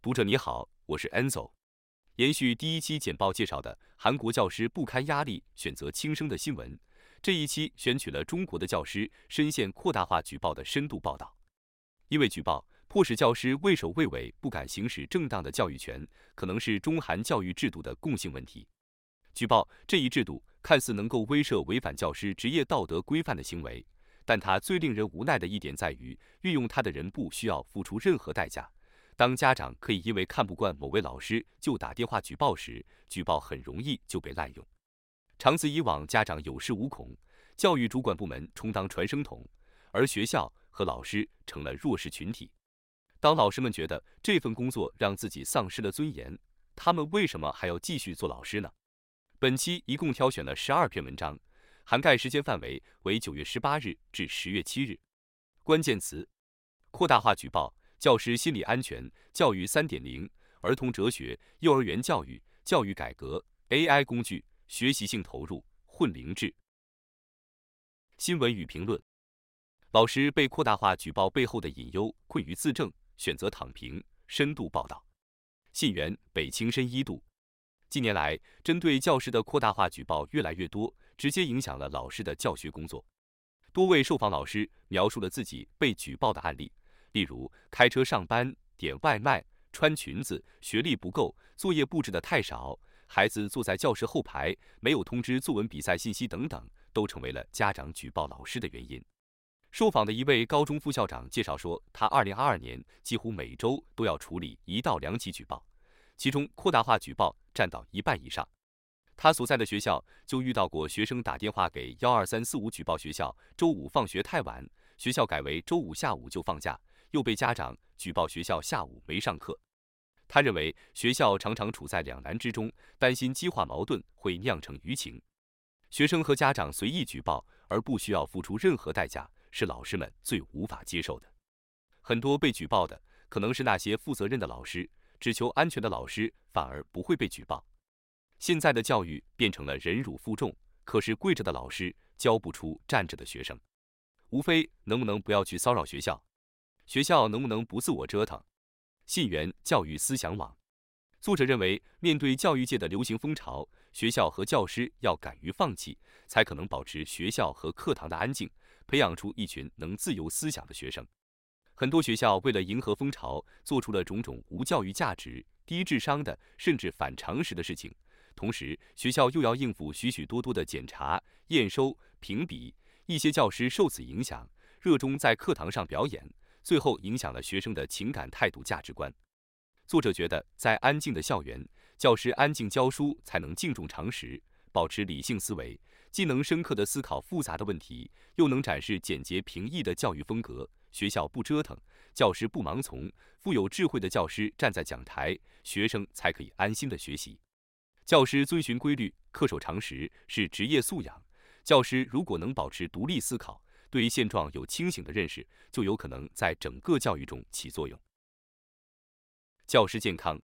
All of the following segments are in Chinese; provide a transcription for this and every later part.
读者你好，我是 Enzo。延续第一期简报介绍的韩国教师不堪压力选择轻生的新闻，这一期选取了中国的教师深陷扩大化举报的深度报道。因为举报迫使教师畏首畏尾，不敢行使正当的教育权，可能是中韩教育制度的共性问题。举报这一制度看似能够威慑违反教师职业道德规范的行为，但它最令人无奈的一点在于，运用它的人不需要付出任何代价。当家长可以因为看不惯某位老师就打电话举报时，举报很容易就被滥用。长此以往，家长有恃无恐，教育主管部门充当传声筒，而学校和老师成了弱势群体。当老师们觉得这份工作让自己丧失了尊严，他们为什么还要继续做老师呢？本期一共挑选了12篇文章，涵盖时间范围为9月18日至10月7日。关键词：扩大化举报、教师心理安全、教育3.0、儿童哲学、幼儿园教育、教育改革、AI 工具、学习性投入、混龄制。新闻与评论：老师被扩大化举报背后的隐忧，困于自证，选择躺平。深度报道。信源：北青深一度。近年来，针对教师的扩大化举报越来越多，直接影响了老师的教学工作。多位受访老师描述了自己被举报的案例，例如开车上班、点外卖、穿裙子、学历不够、作业布置的太少、孩子坐在教室后排、没有通知作文比赛信息等等，都成为了家长举报老师的原因。受访的一位高中副校长介绍说，他2022年几乎每周都要处理1到2起举报，其中扩大化举报占到1半以上。他所在的学校就遇到过学生打电话给12345举报学校周五放学太晚，学校改为周五下午就放假，又被家长举报学校下午没上课。他认为学校常常处在两难之中，担心激化矛盾会酿成舆情。学生和家长随意举报而不需要付出任何代价，是老师们最无法接受的。很多被举报的可能是那些负责任的老师，只求安全的老师反而不会被举报。现在的教育变成了忍辱负重，可是跪着的老师教不出站着的学生。无非能不能不要去骚扰学校，学校能不能不自我折腾。信源：教育思想网。作者认为，面对教育界的流行风潮，学校和教师要敢于放弃，才可能保持学校和课堂的安静，培养出一群能自由思想的学生。很多学校为了迎合风潮，做出了种种无教育价值、低智商的甚至反常识的事情。同时，学校又要应付许许多多的检查、验收、评比，一些教师受此影响，热衷在课堂上表演，最后影响了学生的情感态度价值观。作者觉得，在安静的校园，教师安静教书才能敬重常识，保持理性思维，既能深刻地思考复杂的问题，又能展示简洁平易的教育风格。学校不折腾，教师不盲从，富有智慧的教师站在讲台，学生才可以安心地学习。教师遵循规律，恪守常识是职业素养。教师如果能保持独立思考，对于现状有清醒的认识，就有可能在整个教育中起作用。教师健康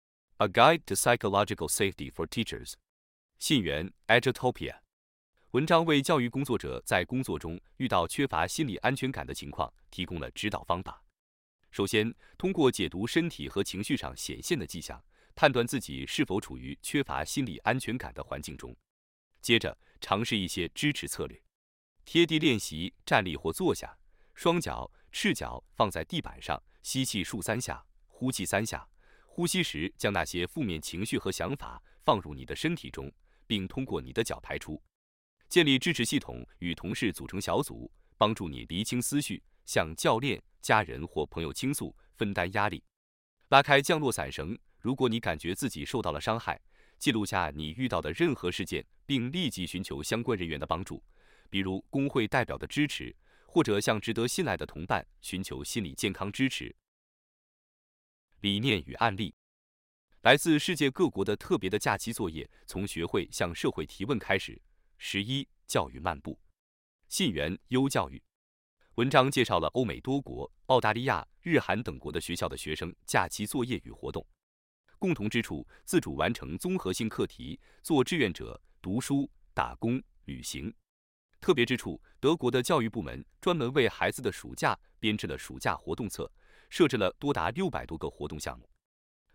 A Guide to Psychological Safety for Teachers。 信源 Edutopia。 文章为教育工作者在工作中遇到缺乏心理安全感的情况提供了指导方法。首先，通过解读身体和情绪上显现的迹象，判断自己是否处于缺乏心理安全感的环境中。接着，尝试一些支持策略。贴地练习站立或坐下，双脚赤脚放在地板上，吸气数3下，呼气3下。呼吸时将那些负面情绪和想法放入你的身体中，并通过你的脚排出。建立支持系统，与同事组成小组，帮助你厘清思绪，向教练、家人或朋友倾诉，分担压力。拉开降落伞绳，如果你感觉自己受到了伤害，记录下你遇到的任何事件，并立即寻求相关人员的帮助，比如工会代表的支持，或者向值得信赖的同伴寻求心理健康支持。理念与案例。来自世界各国的特别的假期作业，从学会向社会提问开始。11教育漫步。信源优教育。文章介绍了欧美多国、澳大利亚、日韩等国的学校的学生假期作业与活动。共同之处，自主完成综合性课题，做志愿者，读书、打工、旅行。特别之处，德国的教育部门专门为孩子的暑假编制了暑假活动册，设置了多达600多个活动项目。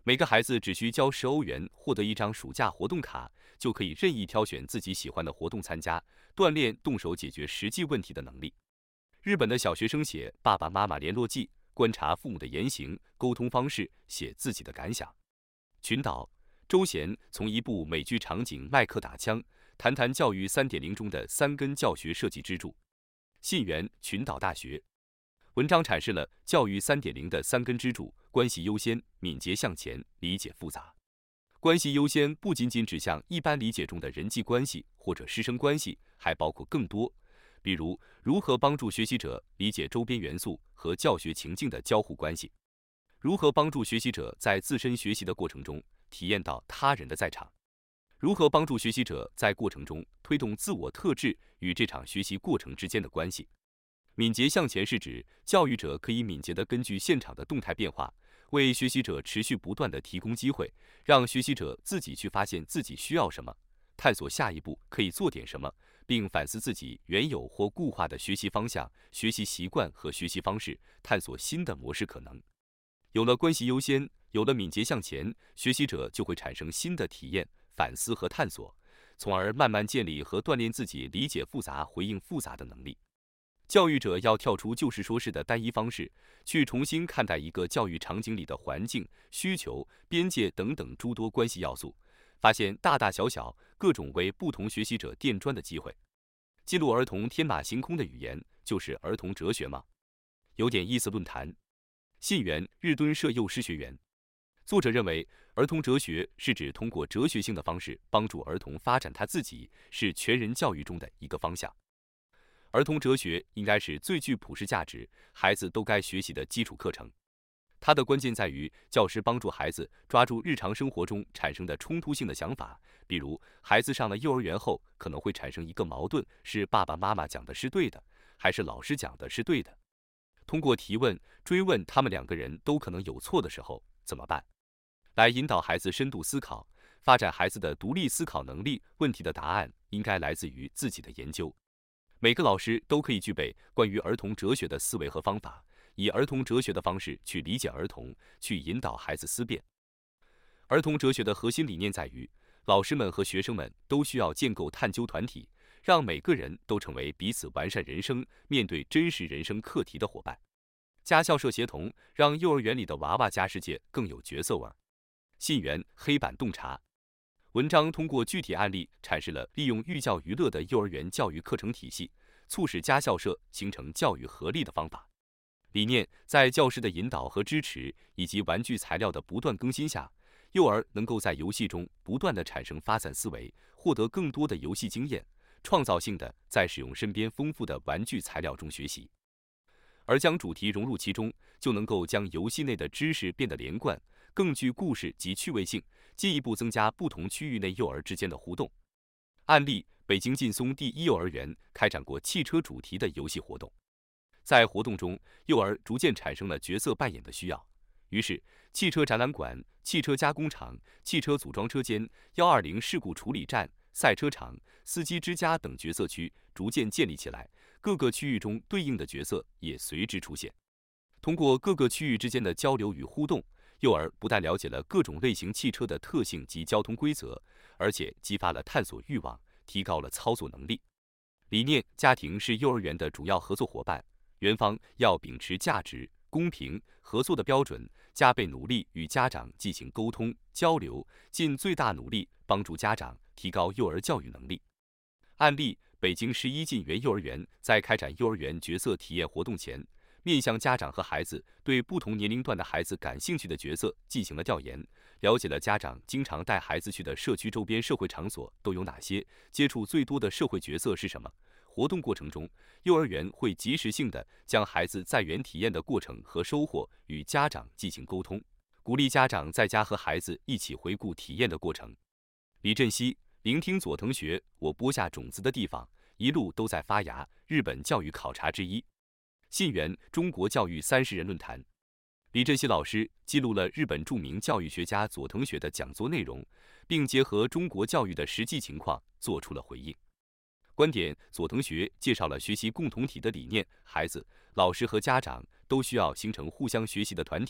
每个孩子只需交10欧元，获得一张暑假活动卡，就可以任意挑选自己喜欢的活动参加，锻炼动手解决实际问题的能力。日本的小学生写爸爸妈妈联络记，观察父母的言行、沟通方式，写自己的感想。群岛，周贤从一部美剧场景麦克打枪，谈谈教育3.0中的3根教学设计支柱。信源，群岛大学。文章阐释了教育3.0的3根支柱：关系优先、敏捷向前、理解复杂。关系优先不仅仅指向一般理解中的人际关系或者师生关系，还包括更多，比如如何帮助学习者理解周边元素和教学情境的交互关系，如何帮助学习者在自身学习的过程中体验到他人的在场，如何帮助学习者在过程中推动自我特质与这场学习过程之间的关系。敏捷向前是指教育者可以敏捷地根据现场的动态变化，为学习者持续不断地提供机会，让学习者自己去发现自己需要什么，探索下一步可以做点什么，并反思自己原有或固化的学习方向、学习习惯和学习方式，探索新的模式可能。有了关系优先，有了敏捷向前，学习者就会产生新的体验、反思和探索，从而慢慢建立和锻炼自己理解复杂、回应复杂的能力。教育者要跳出就事说事的单一方式，去重新看待一个教育场景里的环境、需求、边界等等诸多关系要素，发现大大小小各种为不同学习者垫砖的机会。记录儿童天马行空的语言，就是儿童哲学吗？有点意思论坛。信源，日敦社幼师学园。作者认为，儿童哲学是指通过哲学性的方式帮助儿童发展他自己，是全人教育中的一个方向。儿童哲学应该是最具普世价值、孩子都该学习的基础课程。它的关键在于教师帮助孩子抓住日常生活中产生的冲突性的想法，比如孩子上了幼儿园后可能会产生一个矛盾：是爸爸妈妈讲的是对的，还是老师讲的是对的？通过提问、追问他们2个人都可能有错的时候怎么办？来引导孩子深度思考，发展孩子的独立思考能力。问题的答案应该来自于自己的研究。每个老师都可以具备关于儿童哲学的思维和方法，以儿童哲学的方式去理解儿童，去引导孩子思辨。儿童哲学的核心理念在于，老师们和学生们都需要建构探究团体，让每个人都成为彼此完善人生、面对真实人生课题的伙伴。家校社协同，让幼儿园里的娃娃家世界更有角色味儿。信源，黑板洞察。文章通过具体案例阐释了利用寓教于乐的幼儿园教育课程体系，促使家校社形成教育合力的方法。理念在教师的引导和支持，以及玩具材料的不断更新下，幼儿能够在游戏中不断地产生发散思维，获得更多的游戏经验，创造性的在使用身边丰富的玩具材料中学习。而将主题融入其中，就能够将游戏内的知识变得连贯，更具故事及趣味性，进一步增加不同区域内幼儿之间的互动。案例：北京劲松第一幼儿园开展过汽车主题的游戏活动，在活动中，幼儿逐渐产生了角色扮演的需要，于是汽车展览馆、汽车加工厂、汽车组装车间、120事故处理站、赛车场、司机之家等角色区逐渐建立起来，各个区域中对应的角色也随之出现。通过各个区域之间的交流与互动，幼儿不但了解了各种类型汽车的特性及交通规则，而且激发了探索欲望，提高了操作能力。理念：家庭是幼儿园的主要合作伙伴，园方要秉持价值、公平、合作的标准，加倍努力与家长进行沟通交流，尽最大努力帮助家长提高幼儿教育能力。案例：北京市一晋园幼儿园在开展幼儿园角色体验活动前，面向家长和孩子对不同年龄段的孩子感兴趣的角色进行了调研，了解了家长经常带孩子去的社区周边社会场所都有哪些，接触最多的社会角色是什么。活动过程中，幼儿园会及时性地将孩子在园体验的过程和收获与家长进行沟通，鼓励家长在家和孩子一起回顾体验的过程。李振西，聆听佐藤学，我播下种子的地方，一路都在发芽。日本教育考察之一。信源，中国教育30人论坛。李振西老师记录了日本著名教育学家佐藤学的讲座内容，并结合中国教育的实际情况做出了回应。观点：佐藤学介绍了学习共同体的理念，孩子、老师和家长都需要形成互相学习的团体，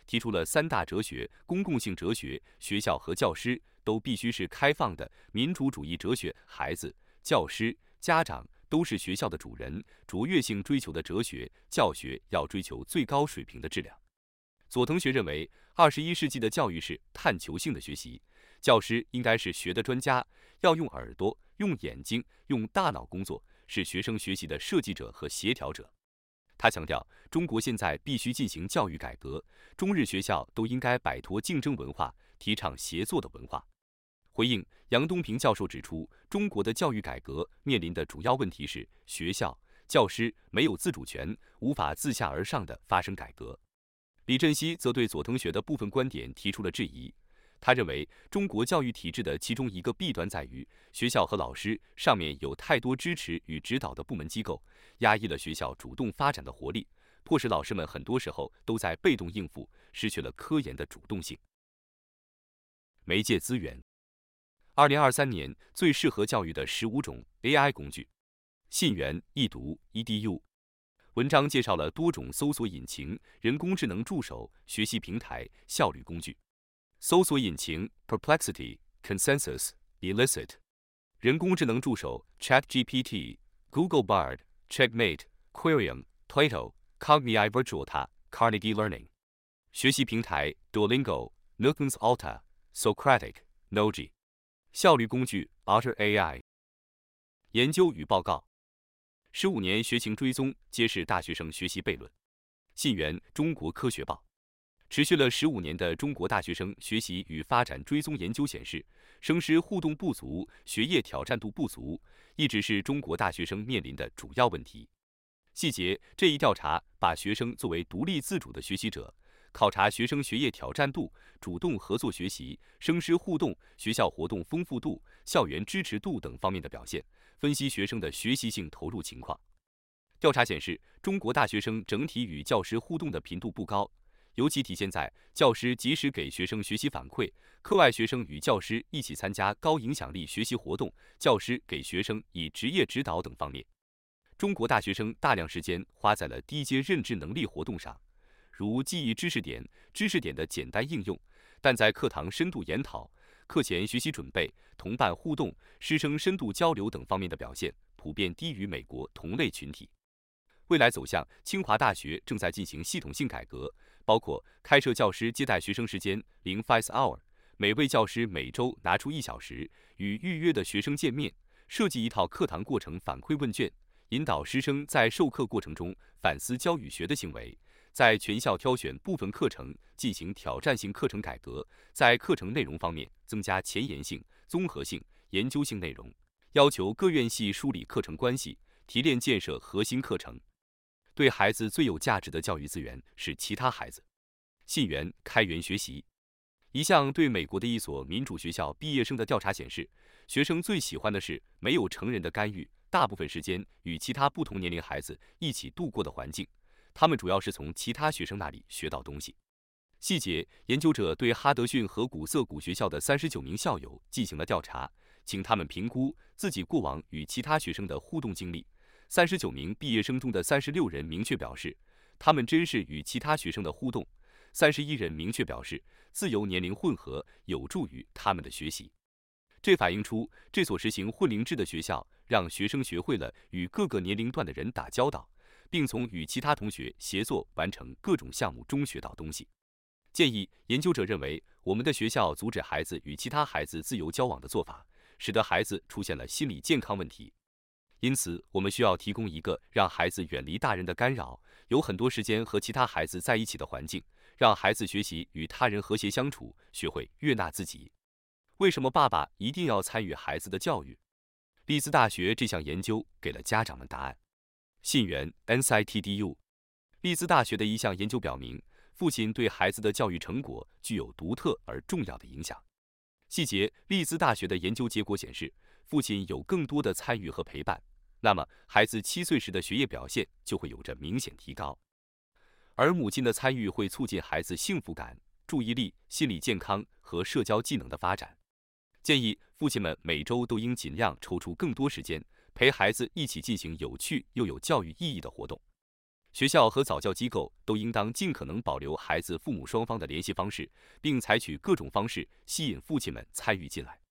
提出了3大哲学：公共性哲学，学校和教师都必须是开放的民主主义哲学，孩子、教师、家长都是学校的主人，卓越性追求的哲学，教学要追求最高水平的质量。佐藤学认为，21世纪的教育是探求性的学习，教师应该是学的专家，要用耳朵、用眼睛、用大脑工作，是学生学习的设计者和协调者。他强调，中国现在必须进行教育改革，中日学校都应该摆脱竞争文化，提倡协作的文化。回应，杨东平教授指出，中国的教育改革面临的主要问题是学校、教师没有自主权，无法自下而上的发生改革。李振西则对佐藤学的部分观点提出了质疑。他认为，中国教育体制的其中一个弊端在于，学校和老师上面有太多支持与指导的部门机构，压抑了学校主动发展的活力，迫使老师们很多时候都在被动应付，失去了科研的主动性。媒介资源，2023年最适合教育的15种 AI 工具。信源易读 EDU。文章介绍了多种搜索引擎、人工智能助手、学习平台、效率工具。搜索引擎 Perplexity、Consensus、Elicit。人工智能助手 ChatGPT、Google Bard、Checkmate、Quirium、Plato、Cognitive Virtual、Carnegie Learning。学习平台 Duolingo、Notions Alta、Socratic、Noji。效率工具 Otter AI。研究与报告：15年学情追踪揭示大学生学习悖论。信源中国科学报。持续了15年的中国大学生学习与发展追踪研究显示，生师互动不足、学业挑战度不足，一直是中国大学生面临的主要问题。细节，这一调查把学生作为独立自主的学习者，考察学生学业挑战度、主动合作学习、生师互动、学校活动丰富度、校园支持度等方面的表现，分析学生的学习性投入情况。调查显示，中国大学生整体与教师互动的频度不高，尤其体现在教师及时给学生学习反馈、课外学生与教师一起参加高影响力学习活动、教师给学生以职业指导等方面。中国大学生大量时间花在了低阶认知能力活动上，如记忆知识点的简单应用，但在课堂深度研讨、课前学习准备、同伴互动、师生深度交流等方面的表现，普遍低于美国同类群体。未来走向，清华大学正在进行系统性改革，包括开设教师接待学生时间0 Face Hour， 每位教师每周拿出1小时与预约的学生见面，设计一套课堂过程反馈问卷，引导师生在授课过程中反思教与学的行为，在全校挑选部分课程进行挑战性课程改革，在课程内容方面增加前沿性、综合性、研究性内容，要求各院系梳理课程关系，提炼建设核心课程。对孩子最有价值的教育资源是其他孩子。信源开源学习。一项对美国的一所民主学校毕业生的调查显示，学生最喜欢的是没有成人的干预，大部分时间与其他不同年龄孩子一起度过的环境，他们主要是从其他学生那里学到东西。细节，研究者对哈德逊和古瑟谷学校的39名校友进行了调查，请他们评估自己过往与其他学生的互动经历。39名毕业生中的36人明确表示，他们珍视与其他学生的互动；31人明确表示，自由年龄混合有助于他们的学习。这反映出这所实行混龄制的学校让学生学会了与各个年龄段的人打交道，并从与其他同学协作完成各种项目中学到东西。建议，研究者认为，我们的学校阻止孩子与其他孩子自由交往的做法，使得孩子出现了心理健康问题。因此，我们需要提供一个让孩子远离大人的干扰，有很多时间和其他孩子在一起的环境，让孩子学习与他人和谐相处，学会悦纳自己。为什么爸爸一定要参与孩子的教育？利兹大学这项研究给了家长们答案。信源 NCTDU。利兹大学的一项研究表明，父亲对孩子的教育成果具有独特而重要的影响。细节，利兹大学的研究结果显示，父亲有更多的参与和陪伴，那么孩子7岁时的学业表现就会有着明显提高。而母亲的参与会促进孩子幸福感、注意力、心理健康和社交技能的发展。建议父亲们每周都应尽量抽出更多时间，陪孩子一起进行有趣又有教育意义的活动。 学校和早教机构都应当尽可能保留孩子父母双方的联系方式，并采取各种方式吸引父亲们参与进来。